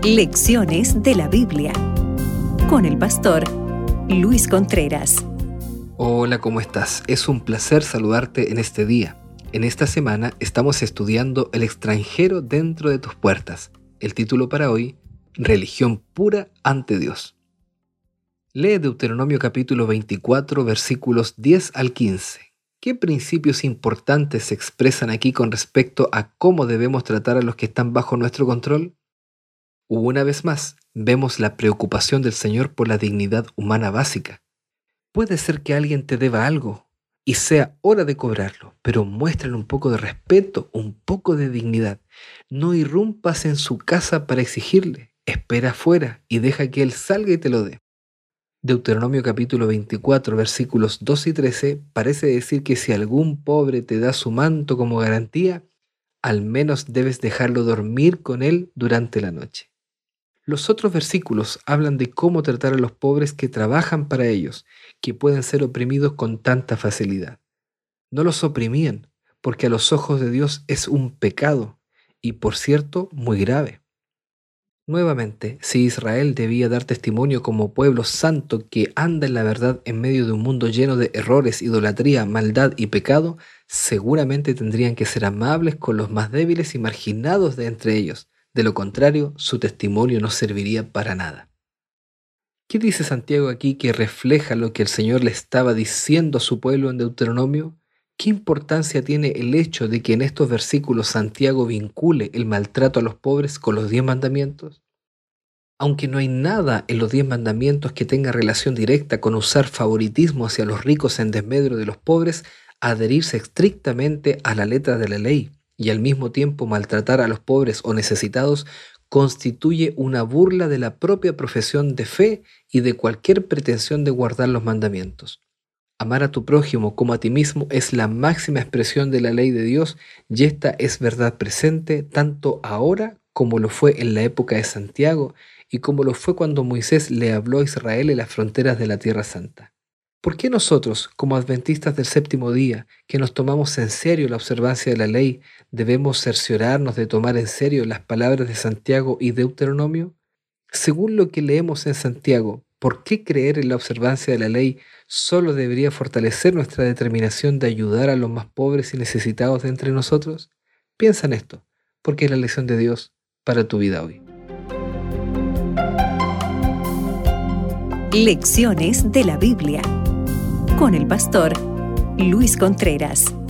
Lecciones de la Biblia con el pastor Luis Contreras. Hola, ¿cómo estás? Es un placer saludarte en este día. En esta semana estamos estudiando El extranjero dentro de tus puertas. El título para hoy, Religión pura ante Dios. Lee Deuteronomio capítulo 24, versículos 10 al 15. ¿Qué principios importantes se expresan aquí con respecto a cómo debemos tratar a los que están bajo nuestro control? Una vez más, vemos la preocupación del Señor por la dignidad humana básica. Puede ser que alguien te deba algo y sea hora de cobrarlo, pero muéstrale un poco de respeto, un poco de dignidad. No irrumpas en su casa para exigirle. Espera afuera y deja que él salga y te lo dé. Deuteronomio capítulo 24, versículos 2 y 13 parece decir que si algún pobre te da su manto como garantía, al menos debes dejarlo dormir con él durante la noche. Los otros versículos hablan de cómo tratar a los pobres que trabajan para ellos, que pueden ser oprimidos con tanta facilidad. No los oprimían, porque a los ojos de Dios es un pecado, y por cierto, muy grave. Nuevamente, si Israel debía dar testimonio como pueblo santo que anda en la verdad en medio de un mundo lleno de errores, idolatría, maldad y pecado, seguramente tendrían que ser amables con los más débiles y marginados de entre ellos. De lo contrario, su testimonio no serviría para nada. ¿Qué dice Santiago aquí que refleja lo que el Señor le estaba diciendo a su pueblo en Deuteronomio? ¿Qué importancia tiene el hecho de que en estos versículos Santiago vincule el maltrato a los pobres con los 10 mandamientos? Aunque no hay nada en los 10 mandamientos que tenga relación directa con usar favoritismo hacia los ricos en desmedro de los pobres, adherirse estrictamente a la letra de la ley y al mismo tiempo maltratar a los pobres o necesitados constituye una burla de la propia profesión de fe y de cualquier pretensión de guardar los mandamientos. Amar a tu prójimo como a ti mismo es la máxima expresión de la ley de Dios y esta es verdad presente tanto ahora como lo fue en la época de Santiago y como lo fue cuando Moisés le habló a Israel en las fronteras de la Tierra Santa. ¿Por qué nosotros, como adventistas del séptimo día, que nos tomamos en serio la observancia de la ley, debemos cerciorarnos de tomar en serio las palabras de Santiago y Deuteronomio? Según lo que leemos en Santiago, ¿por qué creer en la observancia de la ley solo debería fortalecer nuestra determinación de ayudar a los más pobres y necesitados de entre nosotros? Piensa en esto, porque es la lección de Dios para tu vida hoy. Lecciones de la Biblia con el pastor Luis Contreras.